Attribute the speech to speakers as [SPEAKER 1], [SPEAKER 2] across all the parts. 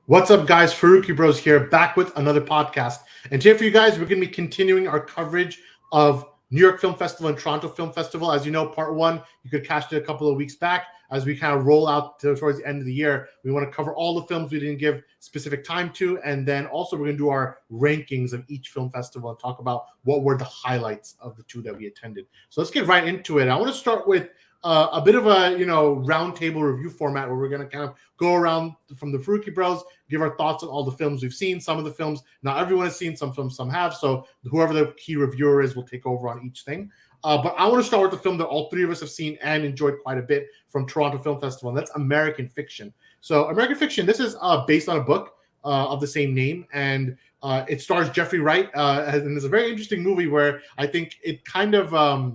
[SPEAKER 1] What's up, guys? Faruqi Bros here, back with another podcast. And today, for you guys, we're going to be continuing our coverage of New York Film Festival and Toronto Film Festival. As you know, part one, you could catch it a couple of weeks back. As we kind of roll out towards the end of the year, we want to cover all the films we didn't give specific time to. And then also, we're going to do our rankings of each film festival and talk about what were the highlights of the two that we attended. So let's get right into it. I want to start with a bit of a roundtable review format where we're going to kind of go around from the Faruqi Bros, give our thoughts on all the films we've seen. Some of the films not everyone has seen, some films some have. So whoever the key reviewer is will take over on each thing. But I want to start with the film that all three of us have seen and enjoyed quite a bit from Toronto Film Festival, and that's American Fiction. So American Fiction, this is based on a book of the same name, and it stars Jeffrey Wright, and it's a very interesting movie where I think it kind of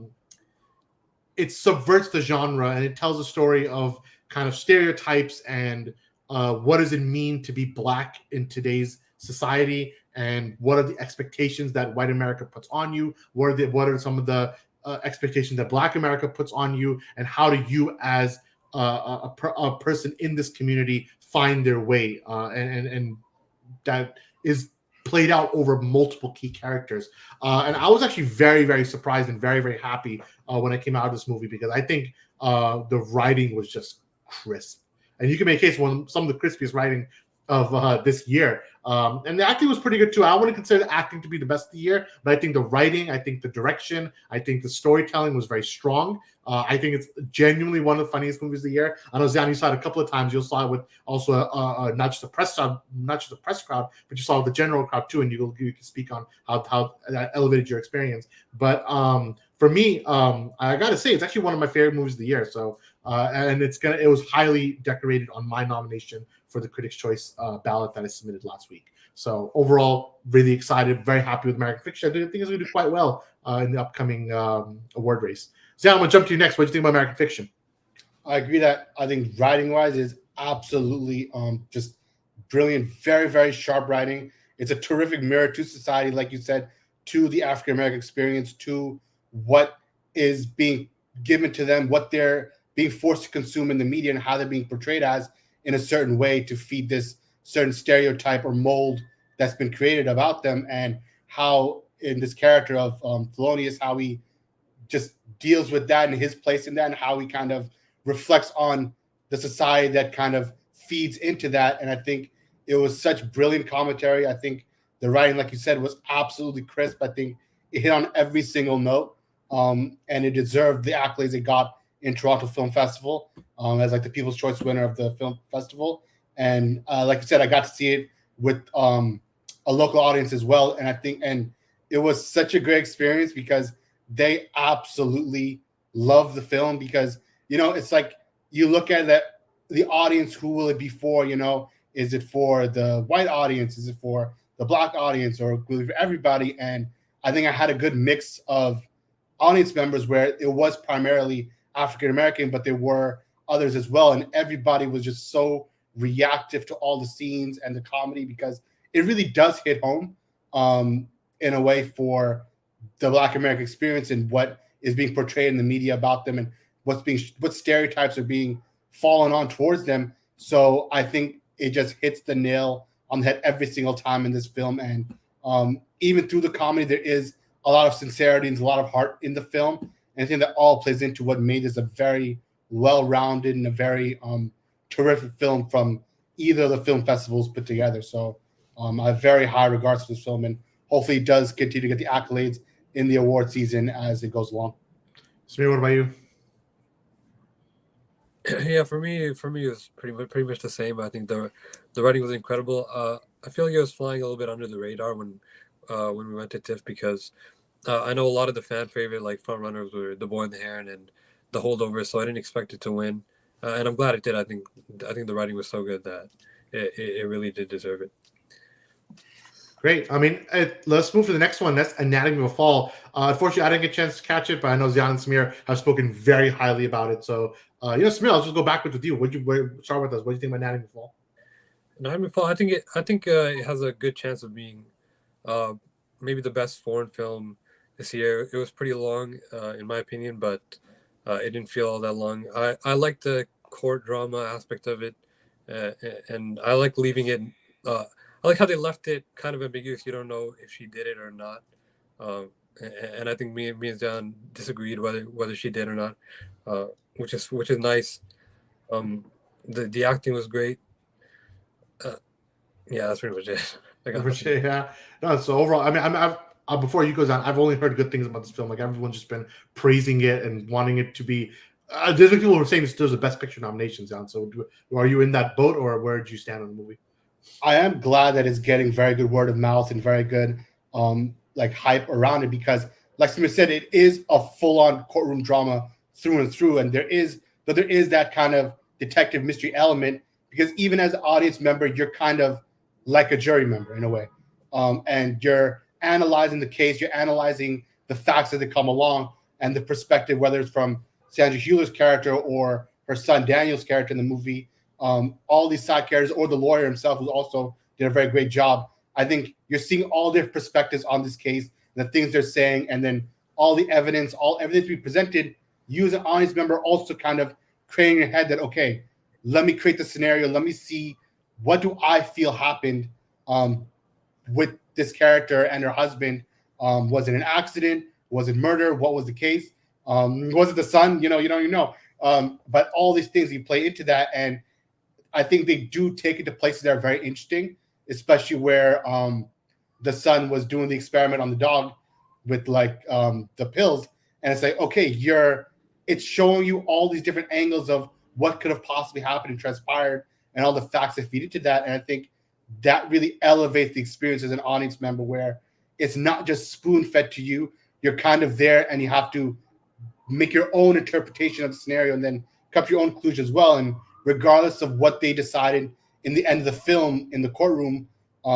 [SPEAKER 1] it subverts the genre, and it tells a story of kind of stereotypes and what does it mean to be Black in today's society, and what are the expectations that white America puts on you, what are some of the expectations that Black America puts on you, and how do you as a person in this community find their way, and that is played out over multiple key characters. And I was actually very, very surprised and very, very happy when I came out of this movie, because I think the writing was just crisp. And you can make a case for some of the crispiest writing of this year. And the acting was pretty good too. I wouldn't consider the acting to be the best of the year, but I think the writing, I think the direction, I think the storytelling was very strong. I think it's genuinely one of the funniest movies of the year. I know, Zion, you saw it a couple of times. You saw it with also not just the press crowd, but you saw the general crowd too, and you can speak on how that elevated your experience. But for me, I got to say, it's actually one of my favorite movies of the year. So, and it was highly decorated on my nomination for the Critics' Choice ballot that I submitted last week. So overall, really excited, very happy with American Fiction. I think it's going to do quite well in the upcoming award race. So I'm going to jump to you next. What do you think about American Fiction?
[SPEAKER 2] I agree that I think writing wise is absolutely just brilliant, very, very sharp writing. It's a terrific mirror to society, like you said, to the African American experience, to what is being given to them, what they're being forced to consume in the media, and how they're being portrayed as in a certain way to feed this certain stereotype or mold that's been created about them, and how in this character of Thelonious, how he just deals with that and his place in that, and how he kind of reflects on the society that kind of feeds into that. And I think it was such brilliant commentary. I think the writing, like you said, was absolutely crisp. I think it hit on every single note, and it deserved the accolades it got in Toronto Film Festival as like the People's Choice winner of the film festival. And like you said, I got to see it with a local audience as well, and I think it was such a great experience because they absolutely love the film. Because it's like you look at the audience, who will it be for? Is it for the white audience? Is it for the Black audience, or will it be for everybody? And I think I had a good mix of audience members where it was primarily African American, but there were others as well, and everybody was just so reactive to all the scenes and the comedy, because it really does hit home in a way for the Black American experience and what is being portrayed in the media about them, and what stereotypes are being fallen on towards them. So I think it just hits the nail on the head every single time in this film. And even through the comedy, there is a lot of sincerity and a lot of heart in the film. And I think that all plays into what made this a very well-rounded and a very terrific film from either of the film festivals put together. So I have very high regards to this film, and hopefully it does continue to get the accolades in the award season as it goes along.
[SPEAKER 1] Samir, what about you?
[SPEAKER 3] Yeah, for me, it's pretty much the same. I think the writing was incredible. I feel like it was flying a little bit under the radar when we went to TIFF, because I know a lot of the fan favorite like front runners were The Boy and the Heron and The Holdovers, so I didn't expect it to win, and I'm glad it did. I think the writing was so good that it really did deserve it.
[SPEAKER 1] Great. I mean, let's move to the next one. That's Anatomy of a Fall. Unfortunately, I didn't get a chance to catch it, but I know Zion and Samir have spoken very highly about it. So, Samir, I'll just go backwards with you. Start with us? What do you think of Anatomy of a Fall?
[SPEAKER 3] Anatomy of a Fall. I think it has a good chance of being maybe the best foreign film this year. It was pretty long, in my opinion, but it didn't feel all that long. I like the court drama aspect of it, and I like leaving it. I like how they left it kind of ambiguous. You don't know if she did it or not. And I think me and John disagreed whether she did or not, which is nice. Um, the acting was great. Yeah, that's pretty much it. I got nothing.
[SPEAKER 1] Yeah. No, so overall, I mean, before you goes on, I've only heard good things about this film. Like everyone's just been praising it and wanting it to be. There's been people who are saying this deserves the Best Picture nominations. On, so are you in that boat, or where did you stand on the movie?
[SPEAKER 2] I am glad that it's getting very good word of mouth and very good like hype around it, because like Smith said, it is a full-on courtroom drama through and through, and there is that kind of detective mystery element, because even as an audience member, you're kind of like a jury member in a way, and you're analyzing the case, you're analyzing the facts as they come along, and the perspective, whether it's from Sandra Hüller's character or her son Daniel's character in the movie, all these side characters, or the lawyer himself, who also did a very great job. I think you're seeing all their perspectives on this case, the things they're saying, and then all the evidence, everything to be presented. You as an audience member also kind of creating your head that, okay, let me create the scenario. Let me see, what do I feel happened with this character and her husband? Was it an accident? Was it murder? What was the case? Was it the son? You know. But all these things, you play into that, and I think they do take it to places that are very interesting, especially where the son was doing the experiment on the dog with like the pills, and it's like, okay, it's showing you all these different angles of what could have possibly happened and transpired, and all the facts that feed into that. And I think that really elevates the experience as an audience member, where it's not just spoon fed to you. You're kind of there, and you have to make your own interpretation of the scenario, and then come up your own conclusion as well. And regardless of what they decided in the end of the film in the courtroom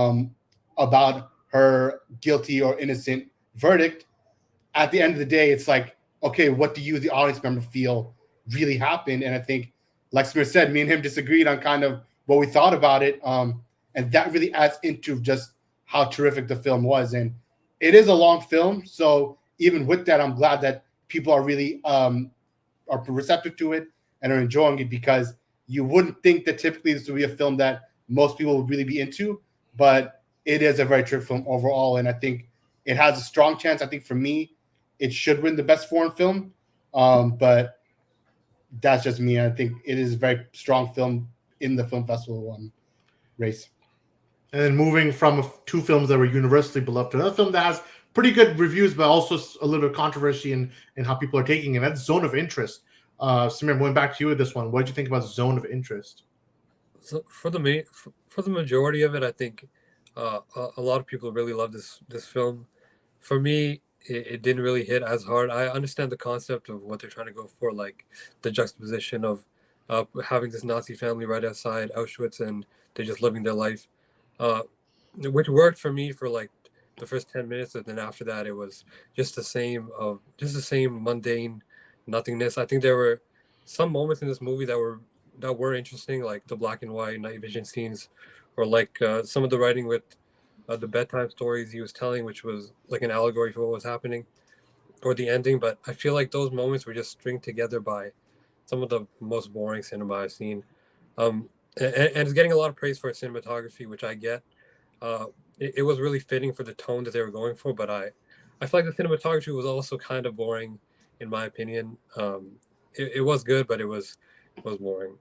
[SPEAKER 2] about her guilty or innocent verdict, at the end of the day, it's like, okay, what do you, the audience member, feel really happened? And I think, like Smith said, me and him disagreed on kind of what we thought about it. And that really adds into just how terrific the film was. And it is a long film, so even with that, I'm glad that people are really are receptive to it and are enjoying it, because you wouldn't think that typically this would be a film that most people would really be into, but it is a very terrific film overall. And I think it has a strong chance. I think for me, it should win the best foreign film, but that's just me. I think it is a very strong film in the film festival race.
[SPEAKER 1] And then moving from two films that were universally beloved to another film that has pretty good reviews, but also a little bit of controversy in how people are taking it. That's Zone of Interest. Samir, I'm going back to you with this one. What did you think about Zone of Interest?
[SPEAKER 3] So for the majority of it, I think a lot of people really love this film. For me, it didn't really hit as hard. I understand the concept of what they're trying to go for, like the juxtaposition of having this Nazi family right outside Auschwitz, and they're just living their life, which worked for me for like the first 10 minutes, and then after that it was just the same mundane nothingness. I think there were some moments in this movie that were interesting, like the black and white night vision scenes, or like some of the writing with the bedtime stories he was telling, which was like an allegory for what was happening, or the ending. But I feel like those moments were just stringed together by some of the most boring cinema I've seen. And it's getting a lot of praise for its cinematography, which I get. It was really fitting for the tone that they were going for, but I feel like the cinematography was also kind of boring, in my opinion. It was good, but it was boring.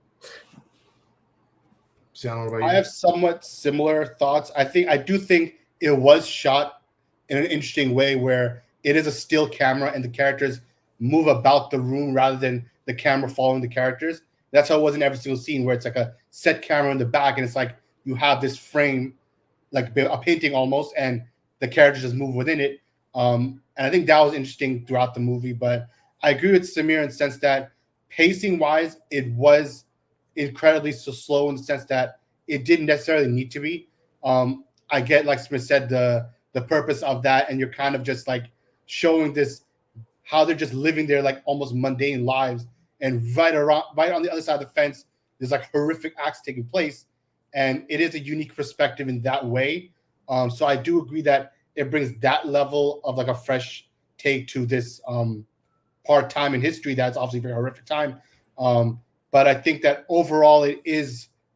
[SPEAKER 2] I have somewhat similar thoughts. I do think it was shot in an interesting way, where it is a still camera and the characters move about the room rather than the camera following the characters. That's how it was in every single scene, where it's like a set camera in the back, and it's like you have this frame, like a painting almost, and the characters just move within it. And I think that was interesting throughout the movie. But I agree with Samir in the sense that pacing wise, it was incredibly so slow, in the sense that it didn't necessarily need to be. I get, like Smith said, the purpose of that, and you're kind of just like showing this, how they're just living their like almost mundane lives, and right on the other side of the fence, there's like horrific acts taking place, and it is a unique perspective in that way. So I do agree that it brings that level of like a fresh take to this part time in history that's obviously a very horrific time. But I think that overall it is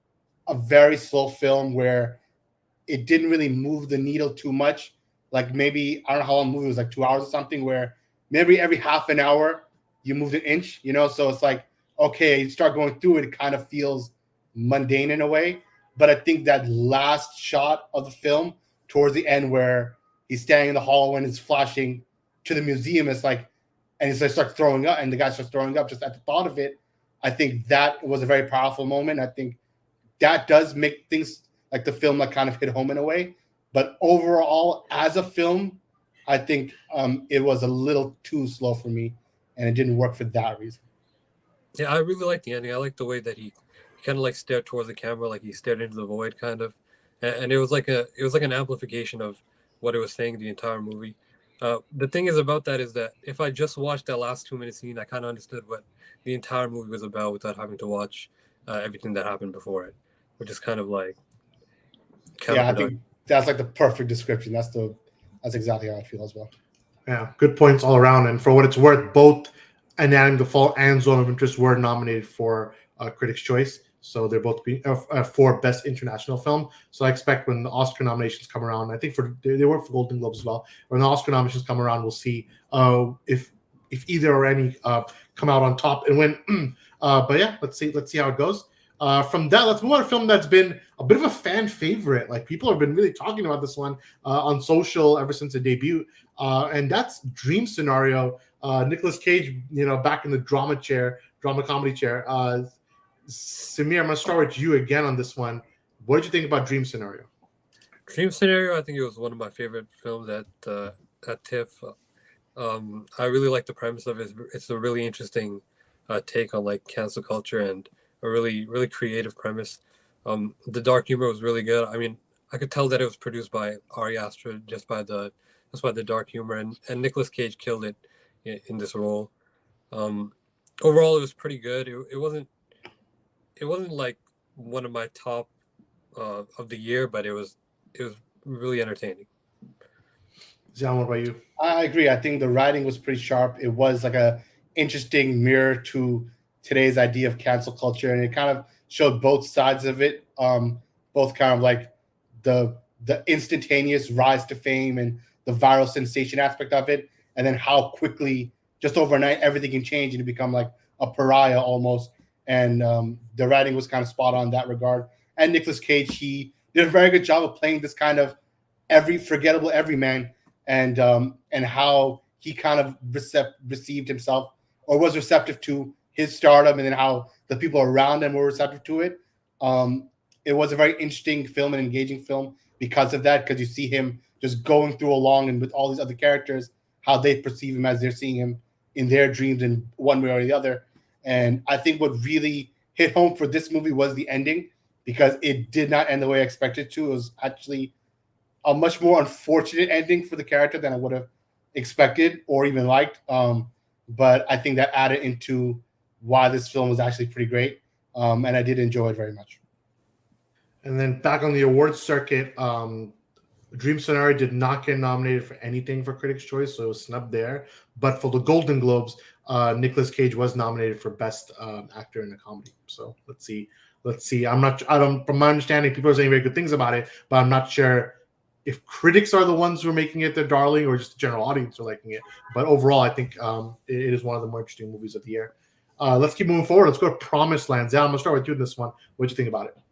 [SPEAKER 2] a very slow film where it didn't really move the needle too much. Like maybe, I don't know how long the movie was, like 2 hours or something, where maybe every half an hour you moved an inch, so it's like, okay, you start going through it, it kind of feels mundane in a way. But I think that last shot of the film towards the end where he's standing in the hall when it's flashing to the museum, it's like, and he starts throwing up, and the guy starts throwing up just at the thought of it. I think that was a very powerful moment. I think that does make things like the film like kind of hit home in a way. But overall, as a film, I think it was a little too slow for me, and it didn't work for that reason.
[SPEAKER 3] Yeah, I really like the ending. I like the way that he kind of like stared towards the camera, like he stared into the void, kind of, and it was like an amplification of what it was saying the entire movie. The thing is about that is that if I just watched that last 2 minute scene, I kind of understood what the entire movie was about without having to watch everything that happened before it, which is kind of like
[SPEAKER 2] Yeah, I think that's like the perfect description. That's exactly how I feel as well.
[SPEAKER 1] Yeah, good points all around. And for what it's worth, both Anatomy of the Fall and Zone of Interest were nominated for Critics' Choice. So they're both for Best International Film. So I expect when the Oscar nominations come around, I think they were for Golden Globes as well. When the Oscar nominations come around, we'll see if either or any come out on top and win. But yeah, let's see how it goes. From that, let's move on to a film that's been a bit of a fan favorite. Like people have been really talking about this one on social ever since it debuted, and that's Dream Scenario. Nicolas Cage, back in the drama comedy chair. Samir, I'm gonna start with you again on this one. What did you think about Dream Scenario?
[SPEAKER 3] Dream Scenario, I think it was one of my favorite films at TIFF. I really like the premise of it. It's a really interesting take on like cancel culture and a really, really creative premise. The dark humor was really good. I mean, I could tell that it was produced by Ari Aster just by the dark humor, and Nicolas Cage killed it in this role. Overall, it was pretty good. It wasn't like one of my top of the year, but it was really entertaining.
[SPEAKER 1] Zion, what about you?
[SPEAKER 2] I agree. I think the writing was pretty sharp. It was like a interesting mirror to today's idea of cancel culture, and it kind of showed both sides of it. Both kind of like the instantaneous rise to fame and the viral sensation aspect of it, and then how quickly, just overnight, everything can change and you become like a pariah almost. And the writing was kind of spot on in that regard. And Nicolas Cage, he did a very good job of playing this kind of forgettable everyman, and how he kind of received himself, or was receptive to his stardom, and then how the people around him were receptive to it. It was a very interesting film and engaging film because of that, because you see him just going through along, and with all these other characters, how they perceive him as they're seeing him in their dreams in one way or the other. And I think what really hit home for this movie was the ending, because it did not end the way I expected to. It was actually a much more unfortunate ending for the character than I would have expected or even liked. But I think that added into why this film was actually pretty great. And I did enjoy it very much.
[SPEAKER 1] And then back on the awards circuit, Dream Scenario did not get nominated for anything for Critics' Choice, so it was snubbed there. But for the Golden Globes, Nicolas Cage was nominated for Best Actor in a Comedy. So let's see. From my understanding, people are saying very good things about it, but I'm not sure if critics are the ones who are making it their darling or just the general audience are liking it. But overall, I think it is one of the more interesting movies of the year. Let's keep moving forward. Let's go to Promised Land. I'm going to start with you in this one. What do you think about it?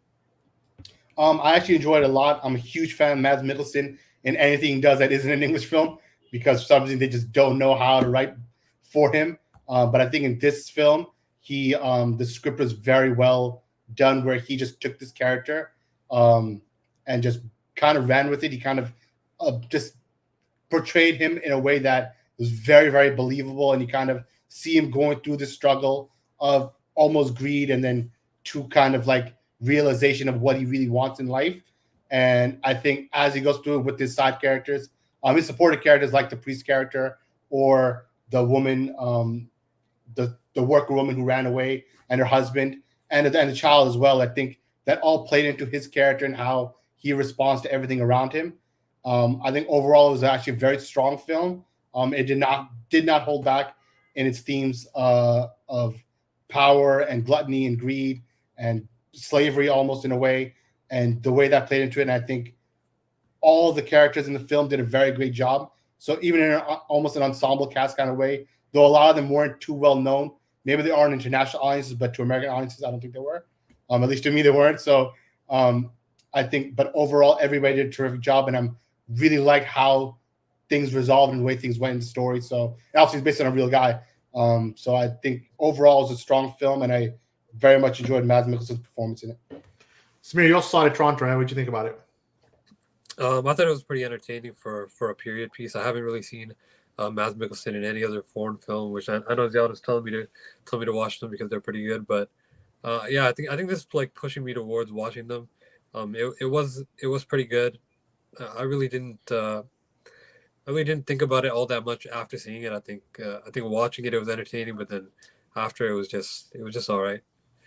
[SPEAKER 2] I actually enjoyed it a lot. I'm a huge fan of Mads Mikkelsen in anything he does that isn't an English film, because for some reason they just don't know how to write for him. But I think in this film, the script was very well done, where he just took this character and just kind of ran with it. He kind of just portrayed him in a way that was very, very believable, and you kind of see him going through the struggle of almost greed and then to kind of like realization of what he really wants in life. And I think as he goes through it with his side characters, his supporting characters like the priest character or the woman, the worker woman who ran away, and her husband, and the child as well, I think that all played into his character and how he responds to everything around him. I think overall it was actually a very strong film. It did not hold back in its themes of power and gluttony and greed and slavery almost in a way, and the way that played into it. And I think all the characters in the film did a very great job. So even in almost an ensemble cast kind of way, though a lot of them weren't too well known. Maybe they are in international audiences, but to American audiences, I don't think they were. At least to me, they weren't. So I think, but overall, everybody did a terrific job, and I'm really like how things resolved and the way things went in the story. So obviously, it's based on a real guy. So I think overall, it's a strong film, and I very much enjoyed Mads Mikkelsen's performance in it.
[SPEAKER 1] Samir, you also saw it at Toronto, right? What did you think about it?
[SPEAKER 3] I thought it was pretty entertaining for a period piece. I haven't really seen Mads Mikkelsen in any other foreign film, which I know Ziad telling me to watch them because they're pretty good. But yeah, I think this is like pushing me towards watching them. It was pretty good. I really didn't think about it all that much after seeing it. I think watching it was entertaining, but then after it was just all right.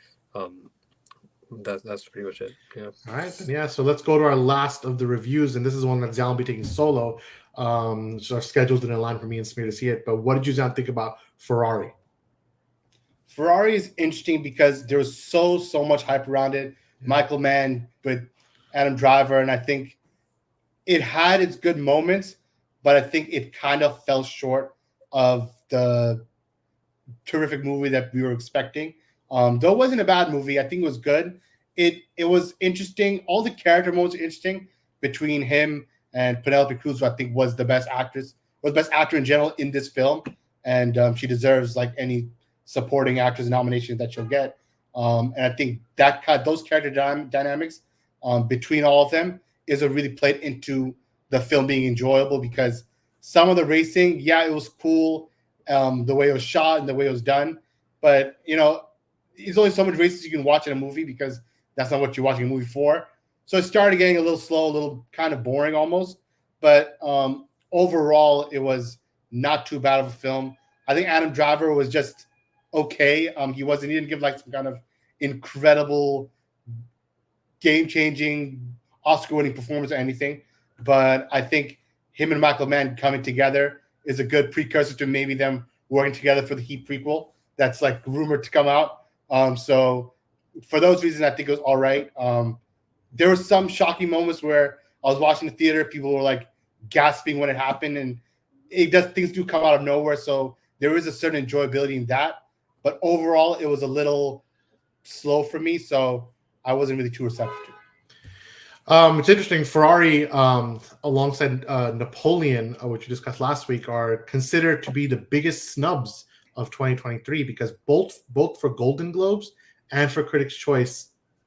[SPEAKER 3] That's pretty much it. Yeah.
[SPEAKER 1] All right. Yeah. So let's go to our last of the reviews, and this is one that Ziad will be taking solo. So our schedules didn't align for me and Samir to see it. But what did you, Ziad, think about Ferrari?
[SPEAKER 2] Ferrari is interesting because there was so much hype around it. Michael Mann with Adam Driver, and I think it had its good moments, but I think it kind of fell short of the terrific movie that we were expecting. Though it wasn't a bad movie, I think it was good. It was interesting. All the character moments were interesting between him and Penelope Cruz, who I think was the best actress, was the best actor in general in this film, and she deserves like any supporting actress nomination that she'll get. And I think those character dynamics between all of them is what really played into the film being enjoyable, because some of the racing, yeah, it was cool, the way it was shot and the way it was done, but there's only so much races you can watch in a movie because that's not what you're watching a movie for. So it started getting a little slow, a little kind of boring almost. But overall, it was not too bad of a film. I think Adam Driver was just okay. He didn't give like some kind of incredible, game-changing, Oscar-winning performance or anything. But I think him and Michael Mann coming together is a good precursor to maybe them working together for the Heat prequel that's like rumored to come out. So for those reasons, I think it was all right. There were some shocking moments where I was watching the theater, people were like gasping when it happened, and things do come out of nowhere. So there is a certain enjoyability in that, but overall it was a little slow for me. So I wasn't really too receptive to it.
[SPEAKER 1] It's interesting. Ferrari, alongside Napoleon, which we discussed last week, are considered to be the biggest snubs of 2023 because both for Golden Globes and for Critics' Choice,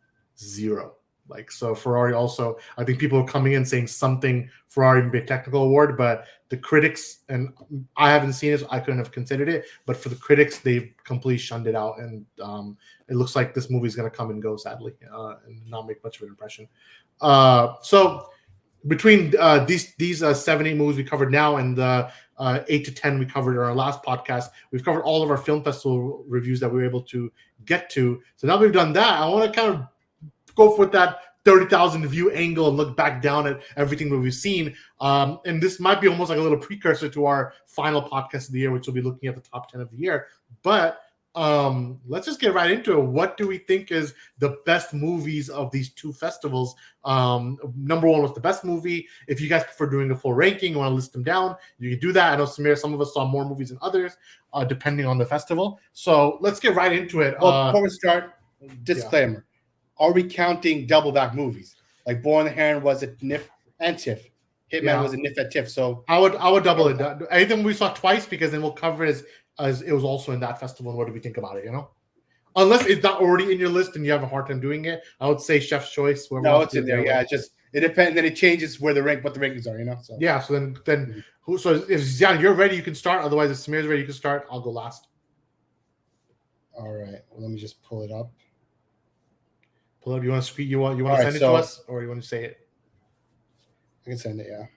[SPEAKER 1] 0. So Ferrari also, I think people are coming in saying something Ferrari would be a technical award, but the critics, and I haven't seen it, so I couldn't have considered it, but for the critics, they've completely shunned it out, and it looks like this movie is going to come and go, sadly, and not make much of an impression. So between these 7-8 movies we covered now and the 8 to 10 we covered in our last podcast, we've covered all of our film festival reviews that we were able to get to. So now we've done that, I want to kind of go with that 30,000 view angle and look back down at everything that we've seen. And this might be almost like a little precursor to our final podcast of the year, which will be looking at the top 10 of the year. But let's just get right into it. What do we think is the best movies of these two festivals? Number one was the best movie. If you guys prefer doing a full ranking, you want to list them down, you can do that. I know, Samir, some of us saw more movies than others, depending on the festival. So let's get right into it.
[SPEAKER 2] Well, before we start, disclaimer. Yeah. Are we counting double back movies? Like Boy and the Heron was at NIF and TIFF. Hitman was at NIF at TIFF. So
[SPEAKER 1] I would double it. Anything we saw twice, because then we'll cover it as it was also in that festival. And what do we think about it? Unless it's not already in your list and you have a hard time doing it, I would say Chef's Choice.
[SPEAKER 2] No, it's in there. Yeah, it depends. Then it changes what the rankings are. So
[SPEAKER 1] yeah. So then who? So if Ziad, you're ready, you can start. Otherwise, if Samir's ready, you can start. I'll go last.
[SPEAKER 2] All right. Well, let me just pull it up.
[SPEAKER 1] You want to speak? You want to send it to us, or you want to say it?
[SPEAKER 2] I can send it. Yeah.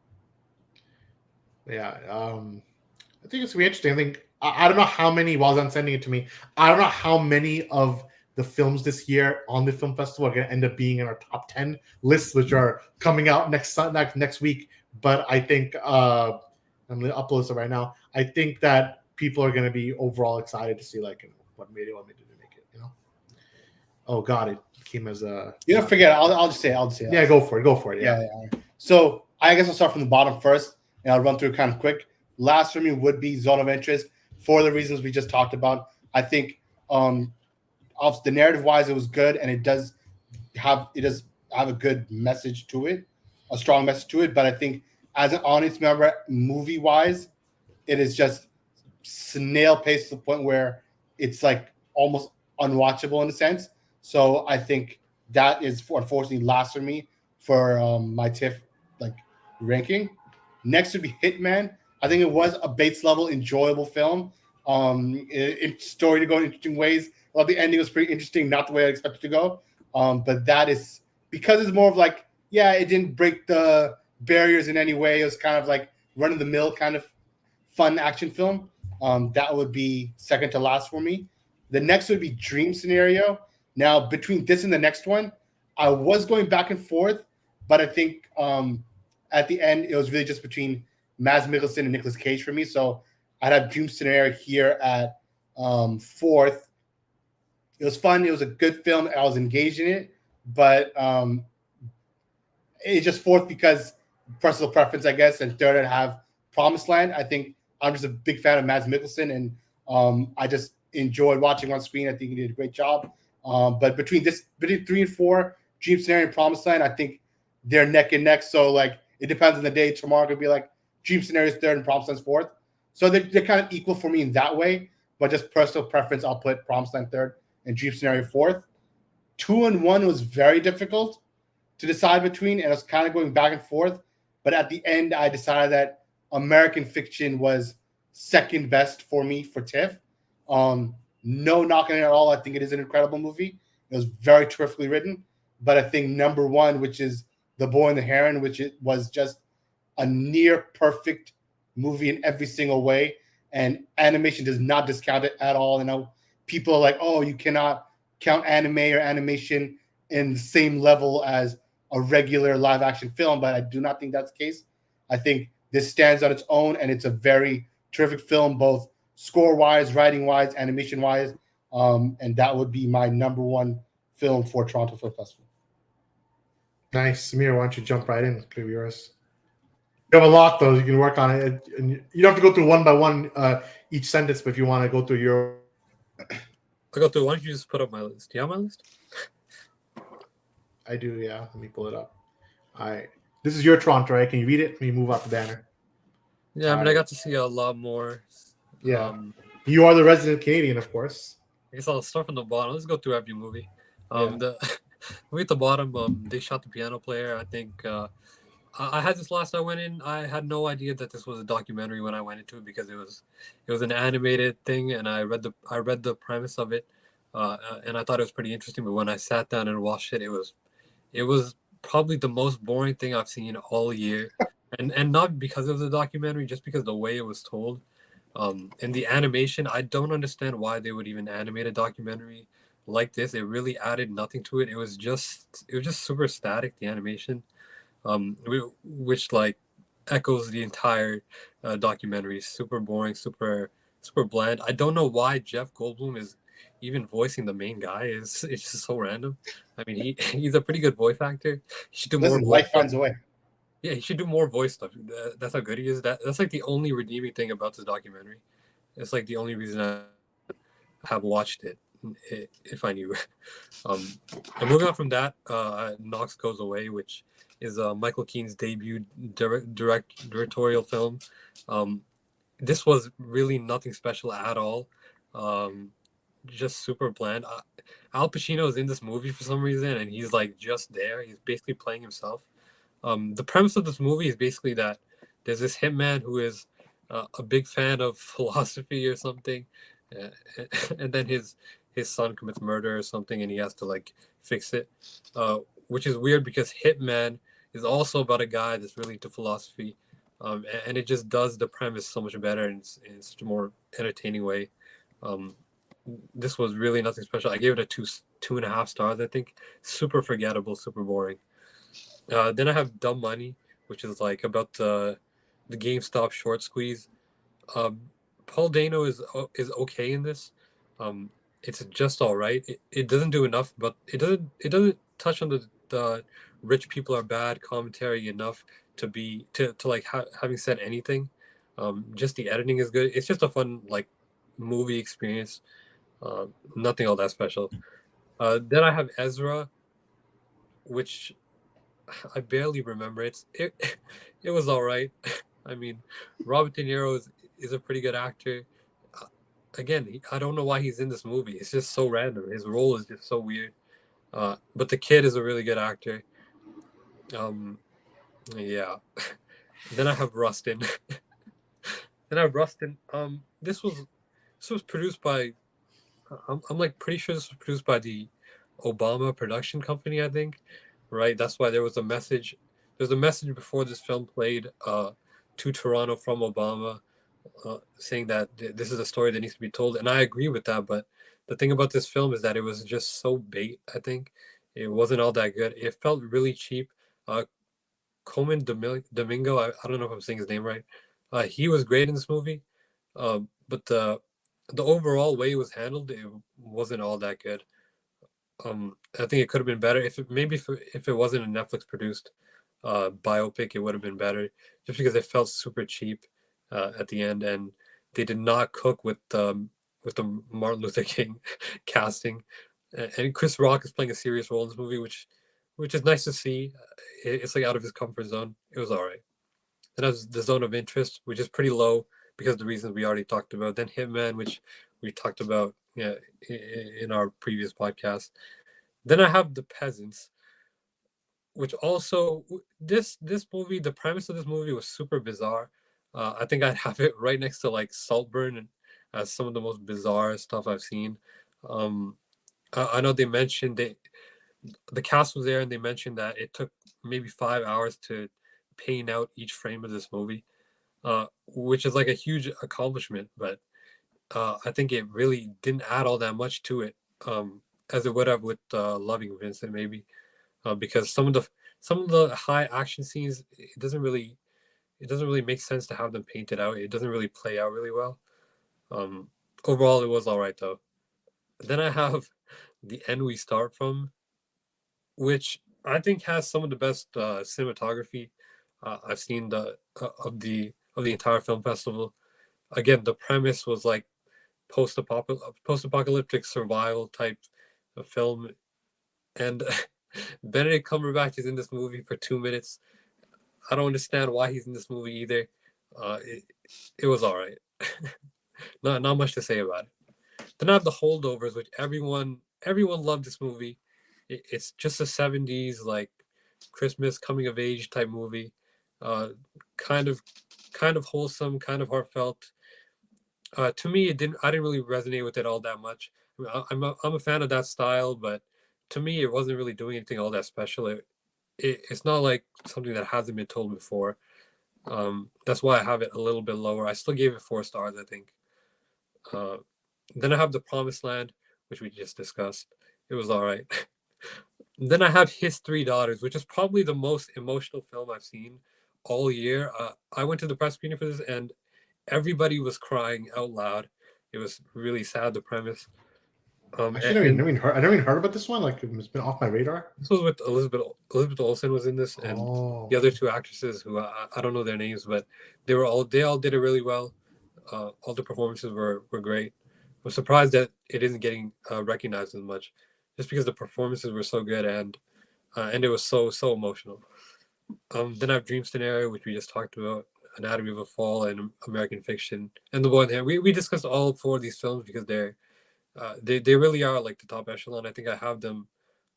[SPEAKER 1] Yeah. I think it's gonna be interesting. I think I don't know how many. While I'm sending it to me, I don't know how many of the films this year on the film festival are going to end up being in our top 10 lists, which are coming out next week. But I think I'm going to upload it right now. I think that people are going to be overall excited to see what maybe they want me to make it. Oh God, came as a.
[SPEAKER 2] You don't forget. I'll just say it.
[SPEAKER 1] Yeah, go for it. Go for it. Yeah.
[SPEAKER 2] Yeah. So I guess I'll start from the bottom first, and I'll run through it kind of quick. Last for me would be Zone of Interest for the reasons we just talked about. I think of the narrative wise, it was good, and it does have a good message to it, a strong message to it. But I think as an audience member, movie wise, it is just snail pace to the point where it's like almost unwatchable in a sense. So I think that is unfortunately last for me for my TIFF like ranking. Next would be Hitman. I think it was a Bates level enjoyable film. Story to go in interesting ways. Well, the ending was pretty interesting, not the way I expected to go. But that is because it's more of like, yeah, it didn't break the barriers in any way. It was kind of like run of the mill kind of fun action film. That would be second to last for me. The next would be Dream Scenario. Now, between this and the next one, I was going back and forth, but I think at the end, it was really just between Mads Mikkelsen and Nicolas Cage for me. So I'd have Dream Scenario here at fourth. It was fun. It was a good film. I was engaged in it, but it's just fourth because personal preference, I guess. And third, I'd have Promised Land. I think I'm just a big fan of Mads Mikkelsen, and I just enjoyed watching on screen. I think he did a great job. But between 3 and 4, Dream Scenario and Promised Land, I think they're neck and neck. So like it depends on the day. Tomorrow could be like Dream Scenario is third and Promised Land's fourth. So they're kind of equal for me in that way. But just personal preference, I'll put Promised Land third and Dream Scenario fourth. 2 and 1 was very difficult to decide between, and I was kind of going back and forth. But at the end, I decided that American Fiction was second best for me for TIFF. No knocking it at all. I think it is an incredible movie. It was very terrifically written. But I think number one, which is The Boy and the Heron, which it was just a near perfect movie in every single way. And animation does not discount it at all. You know, people are like, oh, you cannot count anime or animation in the same level as a regular live action film. But I do not think that's the case. I think this stands on its own, and it's a very terrific film, both score-wise, writing-wise, animation-wise. And that would be my number one film for Toronto Film Festival.
[SPEAKER 1] Nice. Samir, why don't you jump right in? Clear yours. You have a lot, though. You can work on it. And you don't have to go through one by one each sentence, but if you want to go through your...
[SPEAKER 3] I'll go through. Why don't you just put up my list? Do you have my list?
[SPEAKER 1] I do, yeah. Let me pull it up. All right. This is your Toronto, right? Can you read it? Can you move out the banner?
[SPEAKER 3] Yeah, I mean, I got to see a lot more.
[SPEAKER 1] Yeah. You are the resident Canadian, of course.
[SPEAKER 3] I guess I'll start from the bottom. Let's go through every movie.
[SPEAKER 1] Yeah.
[SPEAKER 3] The movie at the bottom, They Shot the Piano Player. I think I had this last I went in. I had no idea that this was a documentary when I went into it because it was an animated thing, and I read the premise of it, and I thought it was pretty interesting. But when I sat down and watched it, it was probably the most boring thing I've seen all year, and not because of the documentary, just because the way it was told. And the animation, I don't understand why they would even animate a documentary like this. It really added nothing to it. It was just super static, the animation, which like echoes the entire documentary. Super boring, super bland. I don't know why Jeff Goldblum is even voicing the main guy. It's just so random. I mean, he's a pretty good voice actor. He should do more.
[SPEAKER 2] Life finds a way.
[SPEAKER 3] Yeah, he should do more voice stuff. That's how good he is. That's like the only redeeming thing about this documentary. It's like the only reason I have watched it, if I knew. And moving on from that, Knox Goes Away, which is Michael Keane's debut directorial film. This was really nothing special at all. Just super bland. Al Pacino is in this movie for some reason, and he's like just there. He's basically playing himself. The premise of this movie is basically that there's this hitman who is a big fan of philosophy or something, and then his son commits murder or something, and he has to like fix it, which is weird because Hitman is also about a guy that's really into philosophy, and it just does the premise so much better in such a more entertaining way. This was really nothing special. I gave it a 2.5 stars. I think super forgettable, super boring. Then I have Dumb Money, which is like about the GameStop short squeeze. Paul Dano is okay in this. it's just all right. It doesn't do enough, but it doesn't touch on the rich people are bad commentary enough to be to like having said anything. Just the editing is good. It's just a fun like movie experience. Nothing all that special. Then I have Ezra, which I barely remember. It was all right. I mean, Robert De Niro is a pretty good actor. Uh, Again, I don't know why he's in this movie. It's just so random. His role is just so weird. But the kid is a really good actor. Um, yeah. Then I have Rustin. Then I have Rustin. This was produced by. I'm like pretty sure this was produced by the Obama production company. I think, right? That's why there was a message. There's a message before this film played to Toronto from Obama, saying that this is a story that needs to be told, and I agree with that. But the thing about this film is that it was just so bait. I think it wasn't all that good. It felt really cheap. Uh, Domingo, I don't know if I'm saying his name right. He was great in this movie, but the overall way it was handled, it wasn't all that good. I think it could have been better if it wasn't a Netflix produced biopic, it would have been better. Just because it felt super cheap at the end, and they did not cook with the Martin Luther King casting, and Chris Rock is playing a serious role in this movie, which is nice to see. It's like out of his comfort zone. It was all right. Then has the Zone of Interest, which is pretty low because of the reasons we already talked about. Then Hitman, which we talked about, yeah, in our previous podcast. Then I have The Peasants, which also this movie, the premise of this movie was super bizarre. I think I'd have it right next to like Saltburn as some of the most bizarre stuff I've seen. Um, I know they mentioned the cast was there, and they mentioned that it took maybe 5 hours to paint out each frame of this movie, which is like a huge accomplishment. But I think it really didn't add all that much to it, as it would have with Loving Vincent, maybe, because some of the high action scenes, it doesn't really make sense to have them painted out. It doesn't really play out really well. Um, Overall, it was all right though. Then I have The End We Start From, which I think has some of the best cinematography I've seen of the entire film festival. Again, the premise was like post-apocalyptic survival type of film, and Benedict Cumberbatch is in this movie for 2 minutes. I don't understand why he's in this movie either. It was all right. Not much to say about it. Then I have The Holdovers, which everyone loved this movie. It's just a 70s like Christmas coming of age type movie. Uh, kind of wholesome, kind of heartfelt. To me, I didn't really resonate with it all that much. I mean, I'm a fan of that style, but to me, it wasn't really doing anything all that special. It's not like something that hasn't been told before. That's why I have it a little bit lower. I still gave it 4 stars, I think. Uh, then I have The Promised Land, which we just discussed. It was all right. Then I have His Three Daughters, which is probably the most emotional film I've seen all year. I went to the press screening for this, and everybody was crying out loud. It was really sad, the premise.
[SPEAKER 1] Actually, I never even heard about this one. Like, it's been off my radar.
[SPEAKER 3] This was with Elizabeth Olsen was in this, and the other 2 actresses who I don't know their names, but they all did it really well. All the performances were great. I was surprised that it isn't getting recognized as much, just because the performances were so good, and it was so emotional. Then I have Dream Scenario, which we just talked about, Anatomy of a Fall, and American Fiction, and The Boy in the Hand. We discussed all 4 of these films because they really are like the top echelon. I think I have them.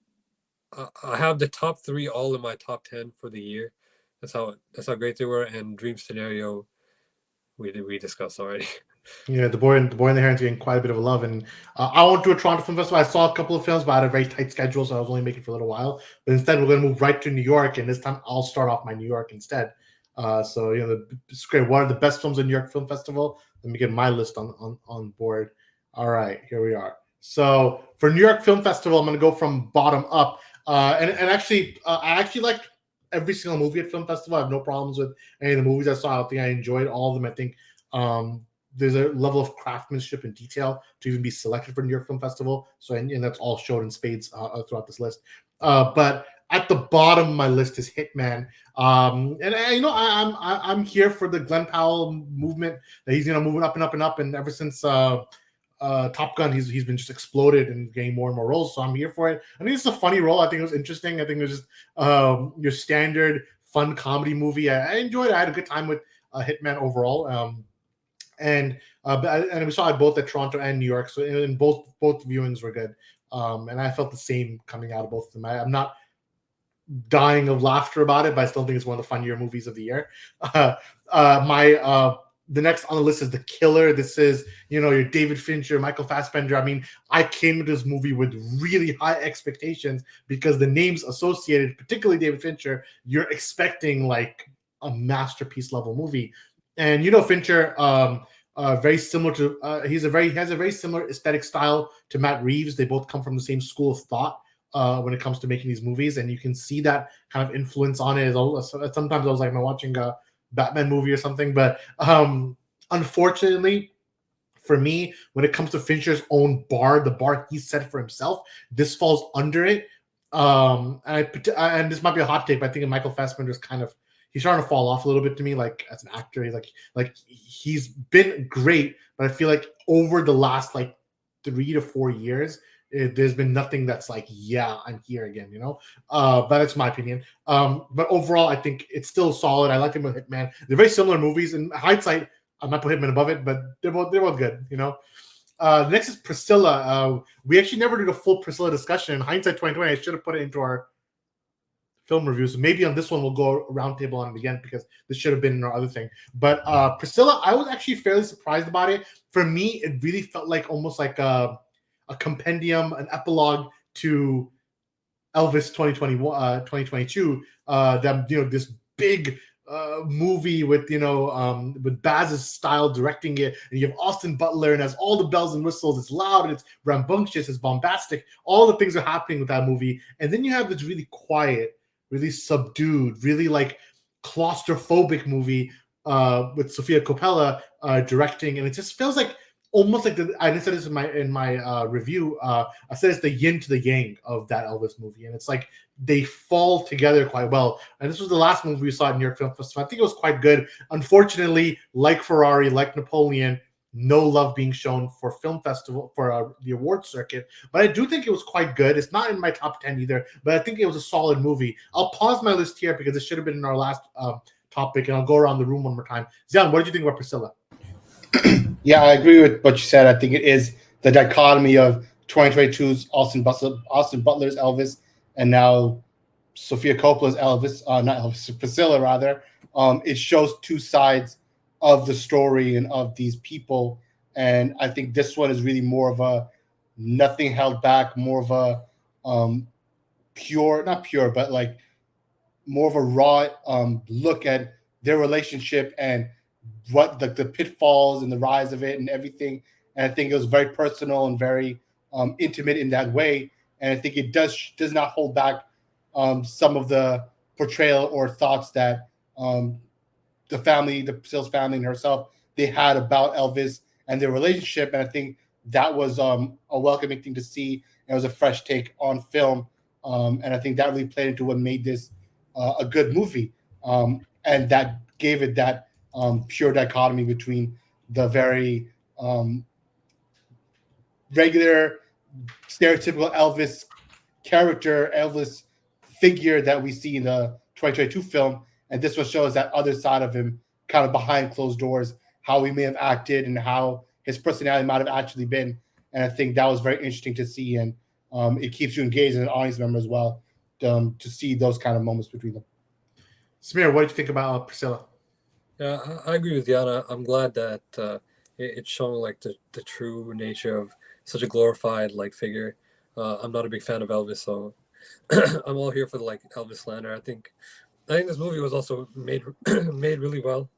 [SPEAKER 3] I have the top 3 all in my top 10 for the year. That's how great they were. And Dream Scenario, we discussed already.
[SPEAKER 1] Yeah, the boy and the Heron's getting quite a bit of love, and I went to a Toronto Film Festival. I saw a couple of films, but I had a very tight schedule, so I was only making for a little while. But instead, we're going to move right to New York, and this time I'll start off my New York instead. So it's great. One of the best films in New York Film Festival. Let me get my list on board. All right, here we are. So for New York Film Festival, I'm going to go from bottom up, and actually, I actually liked every single movie at Film Festival. I have no problems with any of the movies I saw. I think I enjoyed all of them. I think there's a level of craftsmanship and detail to even be selected for New York Film Festival. So and that's all showed in spades throughout this list. But at the bottom of my list is Hitman. And I'm here for the Glenn Powell movement that he's moving up and up and up. And ever since Top Gun, he's been just exploded and getting more and more roles. So I'm here for it. I think it's a funny role. I think it was interesting. I think it was just your standard fun comedy movie. I enjoyed it. I had a good time with Hitman overall. And we saw it both at Toronto and New York. So in both viewings were good. And I felt the same coming out of both of them. I'm not dying of laughter about it, but I still think it's one of the funnier movies of the year. The next on the list is The Killer. This is, your David Fincher, Michael Fassbender. I mean, I came to this movie with really high expectations because the names associated, particularly David Fincher, you're expecting like a masterpiece level movie. And Fincher, very similar to he has a very similar aesthetic style to Matt Reeves. They both come from the same school of thought when it comes to making these movies, and you can see that kind of influence on it. Sometimes I was like, am I watching a Batman movie or something? But unfortunately for me, when it comes to Fincher's own bar, the bar he set for himself, this falls under it. And this might be a hot take, but I think Michael Fassbender is he's starting to fall off a little bit to me, like as an actor. He's been great, but I feel like over the last 3 to 4 years, there's been nothing that's like, yeah, I'm here again, but that's my opinion. But overall, I think it's still solid. I like him with Hitman. They're very similar movies. In hindsight, I might put Hitman above it, but they're both good, Next is Priscilla. We actually never did a full Priscilla discussion. In hindsight 2020, I should have put it into our film reviews. Maybe on this one we'll go a roundtable on it again because this should have been in our other thing. But Priscilla, I was actually fairly surprised about it. For me, it really felt like almost like a compendium, an epilogue to Elvis 2022. This big movie with Baz's style directing it, and you have Austin Butler, and has all the bells and whistles. It's loud, it's rambunctious, it's bombastic. All the things are happening with that movie, and then you have this really quiet, really subdued, really claustrophobic movie with Sofia Coppola directing, and it just feels like almost like I said this in my review. I said it's the yin to the yang of that Elvis movie, and it's like they fall together quite well. And this was the last movie we saw at New York Film Festival. I think it was quite good. Unfortunately, like Ferrari, like Napoleon, no love being shown for film festival for the award circuit. But I do think it was quite good. It's not in my top 10 either, but I think it was a solid movie. I'll pause my list here because it should have been in our last topic, and I'll go around the room one more time. Zian, what did you think about Priscilla?
[SPEAKER 2] Yeah, I agree with what you said. I think it is the dichotomy of 2022's Austin Butler's Elvis, and now Sofia Coppola's Elvis, not Elvis, Priscilla rather. It shows two sides of the story and of these people, and I think this one is really more of a nothing held back, more of a not pure, but like more of a raw look at their relationship and what the pitfalls and the rise of it and everything. And I think it was very personal and very intimate in that way. And I think it does not hold back some of the portrayal or thoughts that the Priscilla's family and herself, they had about Elvis and their relationship. And I think that was a welcoming thing to see. It was a fresh take on film. And I think that really played into what made this a good movie. And that gave it that pure dichotomy between the very regular, stereotypical Elvis character, Elvis figure that we see in the 2022 film, and this one shows that other side of him, kind of behind closed doors, how he may have acted and how his personality might have actually been. And I think that was very interesting to see, and it keeps you engaged as an audience member as well to see those kind of moments between them.
[SPEAKER 1] Samir, what did you think about Priscilla?
[SPEAKER 3] Yeah, I agree with Yana. I'm glad that it's showing the true nature of such a glorified figure. I'm not a big fan of Elvis, so I'm all here for the Elvis slander. I think this movie was also made really well.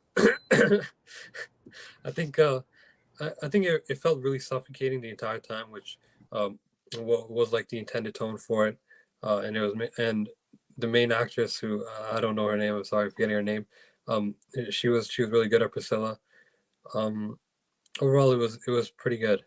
[SPEAKER 3] I think it felt really suffocating the entire time, which was the intended tone for it. And the main actress, who I don't know her name, I'm sorry, forgetting her name. She was really good at Priscilla. Overall, it was pretty good.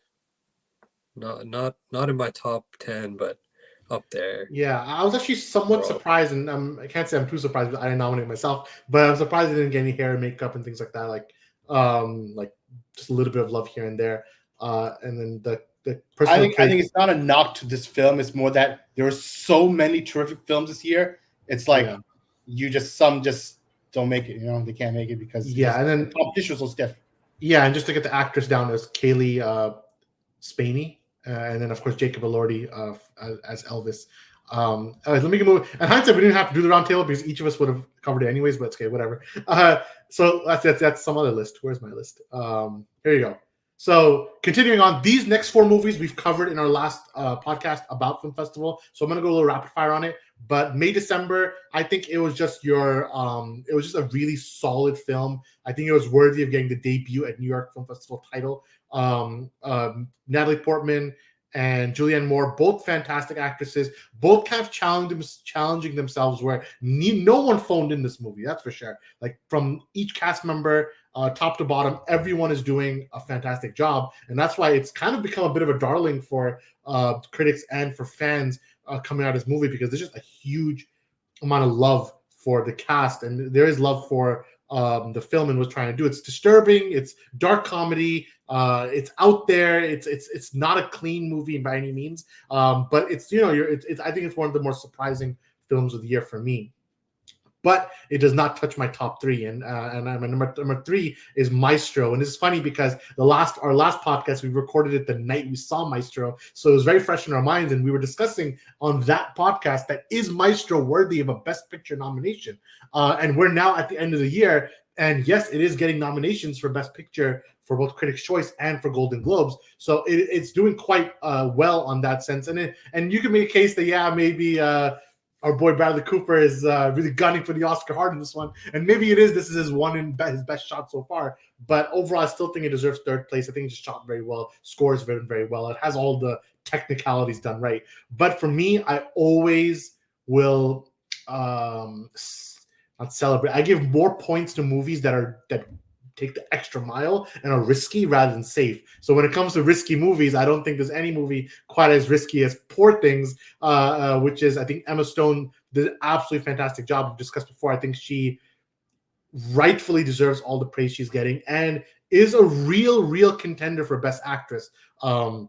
[SPEAKER 3] Not in my top 10, but up there.
[SPEAKER 1] Yeah, I was actually somewhat
[SPEAKER 3] Overall.
[SPEAKER 1] surprised, and I can't say I'm too surprised that I didn't nominate myself, but I'm surprised I didn't get any hair and makeup and things like that. Like just a little bit of love here and there. And then the
[SPEAKER 2] I
[SPEAKER 1] personal
[SPEAKER 2] think it's not a knock to this film. It's more that there are so many terrific films this year. It's like some just don't make it. You know, they can't make it because
[SPEAKER 1] and then
[SPEAKER 2] the competition was so stiff.
[SPEAKER 1] Yeah, and just to get the actress down, there's Kaylee Spaney, and then of course Jacob Elordi as Elvis. Let me move. In hindsight, we didn't have to do the round table because each of us would have covered it anyways. But it's okay, whatever. So that's some other list. Where's my list? Here you go. So continuing on, these next 4 movies we've covered in our last podcast about film festival. So I'm gonna go a little rapid fire on it. But May, December, I think it was just it was just a really solid film. I think it was worthy of getting the debut at New York Film Festival title. Natalie Portman and Julianne Moore, both fantastic actresses, both kind of challenging themselves where no one phoned in this movie, that's for sure. Like from each cast member, top to bottom, everyone is doing a fantastic job. And that's why it's kind of become a bit of a darling for critics and for fans coming out of this movie, because there's just a huge amount of love for the cast, and there is love for the film and what's trying to do. It's disturbing, it's dark comedy, it's out there, it's not a clean movie by any means, but it's I think it's one of the more surprising films of the year for me. But it does not touch my top 3, and my number 3 is Maestro. And this is funny because our last podcast we recorded it the night we saw Maestro, so it was very fresh in our minds, and we were discussing on that podcast that is Maestro worthy of a Best Picture nomination, and we're now at the end of the year, and yes, it is getting nominations for Best Picture for both Critics' Choice and for Golden Globes, so it's doing quite well on that sense, and you can make a case that maybe. Our boy Bradley Cooper is really gunning for the Oscar hard in this one, and maybe this is his his best shot so far. But overall, I still think it deserves 3rd place. I think it just shot very well, scores very, very well. It has all the technicalities done right. But for me, I always will not celebrate. I give more points to movies that take the extra mile and are risky rather than safe. So when it comes to risky movies, I don't think there's any movie quite as risky as Poor Things, which is, I think Emma Stone did an absolutely fantastic job. We've discussed before. I think she rightfully deserves all the praise she's getting and is a real contender for Best Actress. So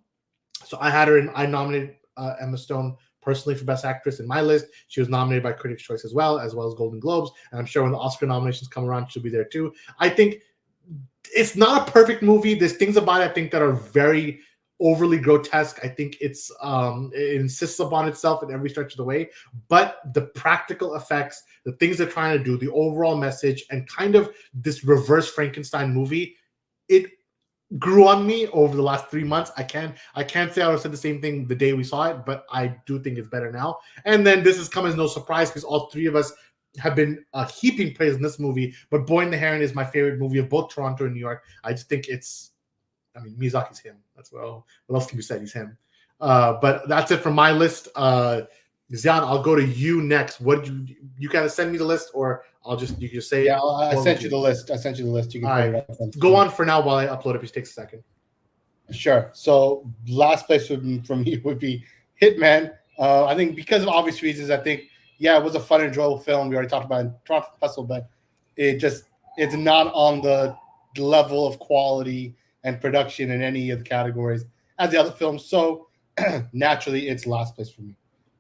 [SPEAKER 1] I nominated Emma Stone personally for Best Actress in my list. She was nominated by Critics' Choice as well as Golden Globes. And I'm sure when the Oscar nominations come around, she'll be there too. I think it's not a perfect movie. There's things about it I think that are very overly grotesque. I think it insists upon itself in every stretch of the way. But the practical effects, the things they're trying to do, the overall message, and kind of this reverse Frankenstein movie, it grew on me over the last 3 months. I can't say I would have said the same thing the day we saw it, but I do think it's better now. And then this has come as no surprise because all 3 of us have been heaping praise in this movie. But Boy and the Heron is my favorite movie of both Toronto and New York. I just think Miyazaki's him. That's what else can be said? He's him. But that's it from my list. Xian, I'll go to you next. What did you kind of send me the list, or you can just say?
[SPEAKER 2] Yeah, I sent you the list. You can
[SPEAKER 1] go on for now while I upload it. Please take a second.
[SPEAKER 2] Sure. So last place from me would be Hitman. I think because of obvious reasons. I think it was a fun, enjoyable film. We already talked about it in Toronto Festival, but it's not on the level of quality and production in any of the categories as the other films. So naturally, it's last place for me.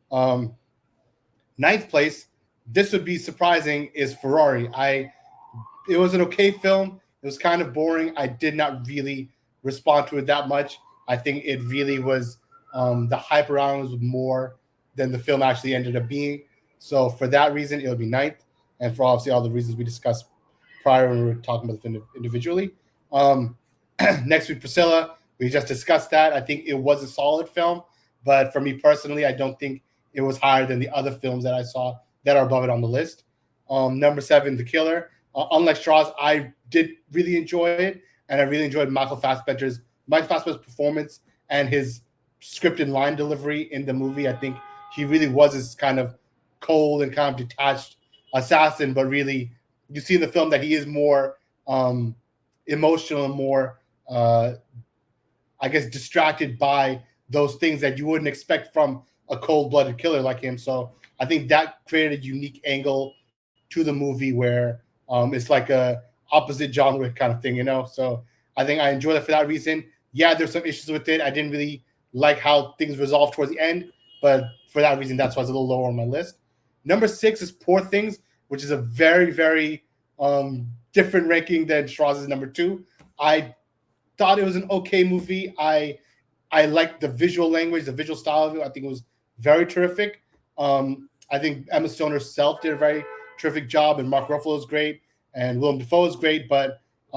[SPEAKER 2] 9th place, this would be surprising, is Ferrari. It was an okay film. It was kind of boring. I did not really respond to it that much. I think it really was the hype around was more than the film actually ended up being. So for that reason, it would be 9th, and for obviously all the reasons we discussed prior when we were talking about the film individually. Next week, Priscilla, we just discussed that. I think it was a solid film, but for me personally, I don't think it was higher than the other films that I saw that are above it on the list. Number 7, The Killer. Unlike Strauss, I did really enjoy it, and I really enjoyed Michael Fassbender's performance and his scripted line delivery in the movie. I think he really was this kind of cold and kind of detached assassin, but really you see in the film that he is more emotional and more uh, I guess, distracted by those things that you wouldn't expect from a cold-blooded killer like him. So I think that created a unique angle to the movie where it's like a opposite genre kind of thing, you know. So I think I enjoyed it for that reason. Yeah, there's some issues with it. I didn't really like how things resolved towards the end, but for that reason, that's why it's a little lower on my list. Number 6 is Poor Things, which is a very, very different ranking than Strauss's number 2. I thought it was an okay movie. I liked the visual language, the visual style of it. I think it was very terrific. I think Emma Stone herself did a very terrific job, and Mark Ruffalo is great, and Willem Dafoe is great. But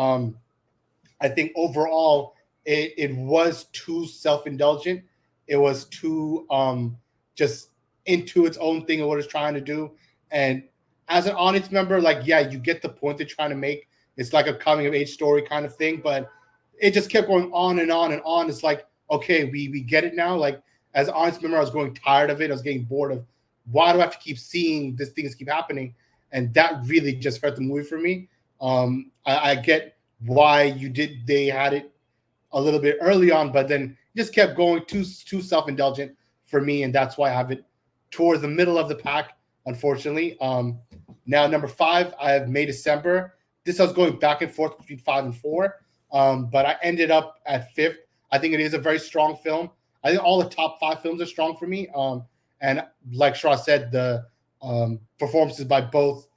[SPEAKER 2] I think overall, it was too self-indulgent. It was too just into its own thing of what it's trying to do. And as an audience member, like, yeah, you get the point they're trying to make. It's like a coming of age story kind of thing, but it just kept going on and on and on. It's like, okay, we get it now. Like, as an audience member, I was growing tired of it. I was getting bored of, why do I have to keep seeing these things keep happening? And that really just hurt the movie for me. I get why they had it a little bit early on, but then it just kept going too self-indulgent for me, and that's why I have it towards the middle of the pack, unfortunately. Now, number 5, I have May December. This I was going back and forth between 5 and 4, but I ended up at 5th. I think it is a very strong film. I think all the top 5 films are strong for me. And like Shra said, the performances by both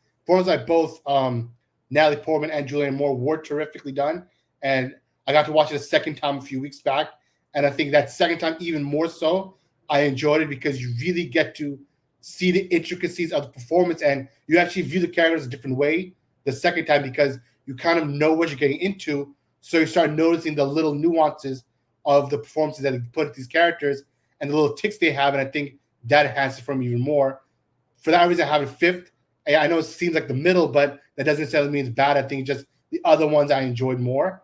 [SPEAKER 2] Natalie Portman and Julianne Moore were terrifically done. And I got to watch it a second time a few weeks back. And I think that second time even more so, I enjoyed it because you really get to see the intricacies of the performance, and you actually view the characters a different way the second time because you kind of know what you're getting into. So you start noticing the little nuances of the performances that they put into these characters and the little ticks they have. And I think that enhances it for me even more. For that reason, I have it 5th. I know it seems like the middle, but that doesn't necessarily mean it's bad. I think just the other ones I enjoyed more.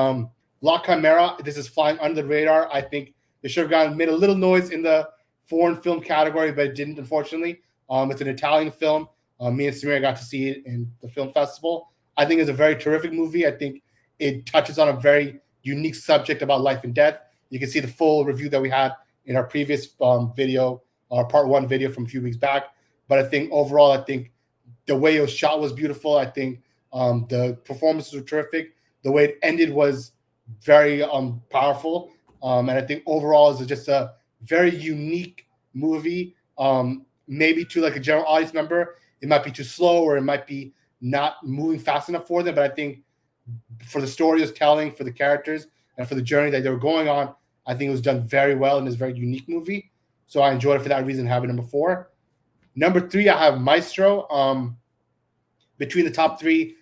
[SPEAKER 2] La Chimera, this is flying under the radar. I think it should have made a little noise in the foreign film category, but it didn't, unfortunately. It's an Italian film. Me and Samira got to see it in the film festival. I think it's a very terrific movie. I think it touches on a very unique subject about life and death. You can see the full review that we had in our previous video, our part 1 video from a few weeks back. But I think overall, I think the way it was shot was beautiful. I think the performances were terrific. The way it ended was very powerful. And I think overall it's just a very unique movie. Maybe to like a general audience member, it might be too slow or it might be not moving fast enough for them. But I think for the story it was telling, for the characters, and for the journey that they were going on, I think it was done very well in this very unique movie. So I enjoyed it for that reason, having number 4. Number 3, I have Maestro. Between the top 3,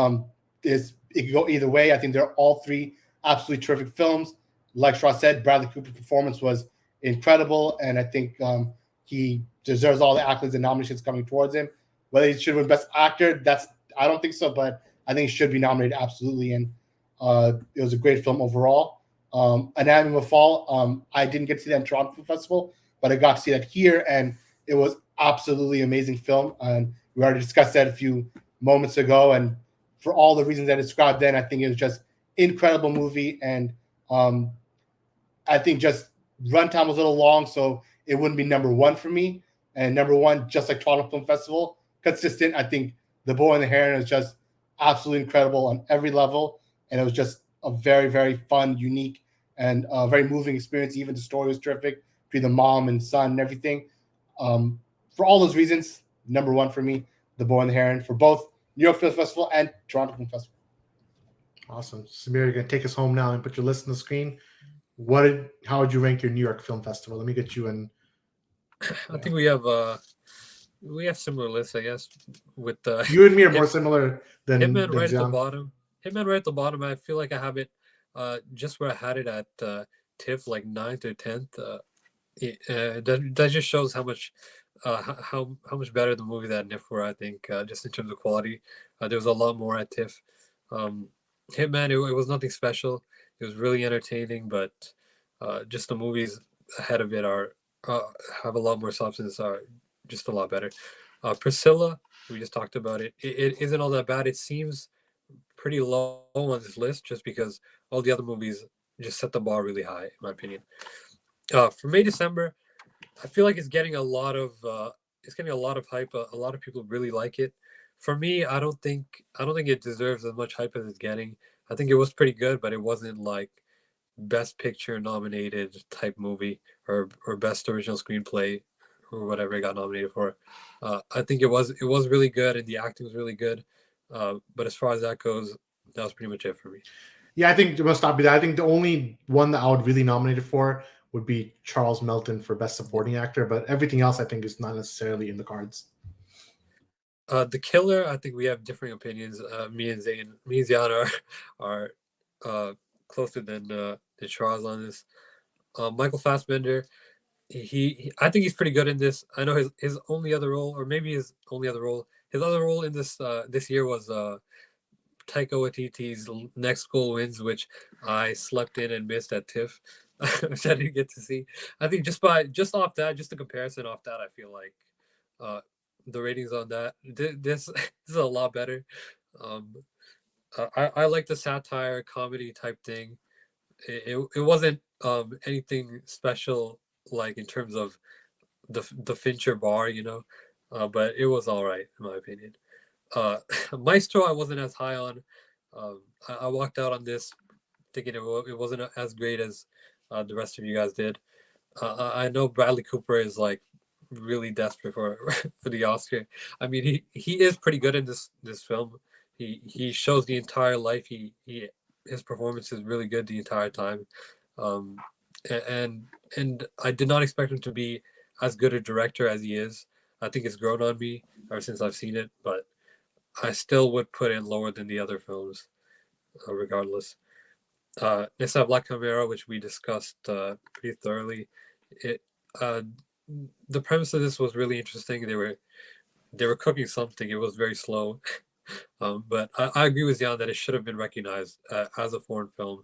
[SPEAKER 2] it could go either way. I think they're all 3 absolutely terrific films. Like Shra said, Bradley Cooper's performance was incredible, and I think he deserves all the accolades and nominations coming towards him. Whether he should win Best Actor, I don't think so, but I think he should be nominated absolutely. And it was a great film overall. Anatomy of a Fall, I didn't get to see that in Toronto Film Festival, but I got to see that here, and it was absolutely amazing film. And we already discussed that a few moments ago. And for all the reasons I described then, I think it was just incredible movie. And I think just runtime was a little long, so it wouldn't be number 1 for me. And number 1, just like Toronto Film Festival, consistent. I think The Boy and the Heron is just absolutely incredible on every level. And it was just a very, very fun, unique, and very moving experience. Even the story was terrific between the mom and son and everything. For all those reasons, number 1 for me, The Boy and the Heron, for both New York Film Festival and Toronto Film Festival.
[SPEAKER 1] Awesome. Samir, you're going to take us home now and put your list on the screen. How would you rank your New York Film Festival? Let me get you in.
[SPEAKER 3] I think we have similar lists, I guess. With
[SPEAKER 1] you and me are more similar than
[SPEAKER 3] Hitman
[SPEAKER 1] than
[SPEAKER 3] right
[SPEAKER 1] John.
[SPEAKER 3] at the bottom. Hitman right at the bottom. I feel like I have it just where I had it at TIFF, like 9th or 10th. That just shows how much better the movie that NIF were. I think just in terms of quality, there was a lot more at TIFF. Hitman, it was nothing special. It was really entertaining, but just the movies ahead of it have a lot more substance. Are just a lot better. Priscilla, we just talked about it. It isn't all that bad. It seems pretty low on this list just because all the other movies just set the bar really high, in my opinion. For May December, I feel like it's getting a lot of hype. A lot of people really like it. For me, I don't think it deserves as much hype as it's getting. I think it was pretty good, but it wasn't like Best Picture nominated type movie or Best Original Screenplay or whatever it got nominated for. I think it was really good and the acting was really good. But as far as that goes, that was pretty much it for me.
[SPEAKER 1] Yeah, I think it must not be that. I think the only one that I would really nominate it for would be Charles Melton for Best Supporting Actor, but everything else I think is not necessarily in the cards.
[SPEAKER 3] The Killer, I think we have differing opinions. Me and Zion are closer than Charles on this. Michael Fassbender, I think he's pretty good in this. I know his only other role, or maybe his only other role, his other role in this year was Taika Waititi's Next Goal Wins, which I slept in and missed at TIFF, which I didn't get to see. I think just off that, just the comparison off that, I feel like the ratings on that this is a lot better. I like the satire comedy type thing. It wasn't anything special like in terms of the Fincher bar, but it was all right in my opinion. Maestro, I wasn't as high on. I walked out on this thinking it wasn't as great as the rest of you guys did. I know Bradley Cooper is like really desperate for the Oscar. I mean, he is pretty good in this film. He shows the entire life. His performance is really good the entire time. And I did not expect him to be as good a director as he is. I think it's grown on me ever since I've seen it, but I still would put it lower than the other films, regardless. Next I have La Camera, which we discussed pretty thoroughly. The premise of this was really interesting. They were cooking something. It was very slow, but I agree with Jan that it should have been recognized as a foreign film.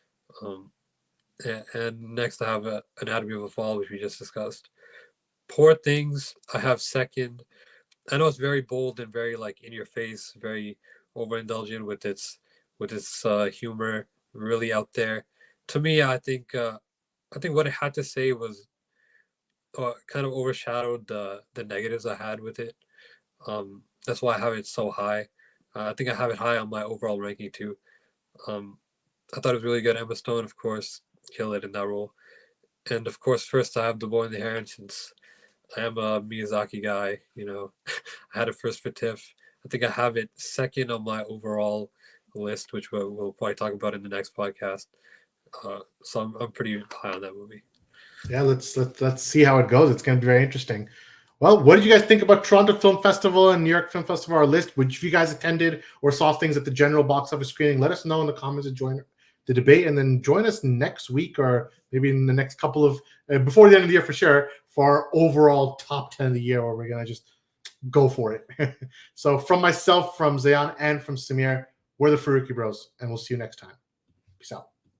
[SPEAKER 3] And next I have Anatomy of a Fall, which we just discussed. Poor Things I have second. I know it's very bold and very like in your face, very overindulgent with its humor, really out there. To me, I think what it had to say was kind of overshadowed the negatives I had with it. That's why I have it so high. I think I have it high on my overall ranking too. I thought it was really good. Emma Stone, of course, killed it in that role. And of course, first I have The Boy and the Heron, since I am a Miyazaki guy. I had it first for TIFF. I think I have it second on my overall list, which we'll probably talk about in the next podcast. So I'm pretty high on that movie.
[SPEAKER 1] Yeah, let's see how it goes. It's going to be very interesting. Well, what did you guys think about Toronto Film Festival and New York Film Festival? Our list, which you guys attended or saw things at the general box office screening, let us know in the comments and join the debate, and then join us next week or maybe in the next couple of before the end of the year for sure for our overall top 10 of the year, where we're going to just go for it. So from myself, from Zayan, and from Samir, we're the Faruqi Bros, and we'll see you next time. Peace out.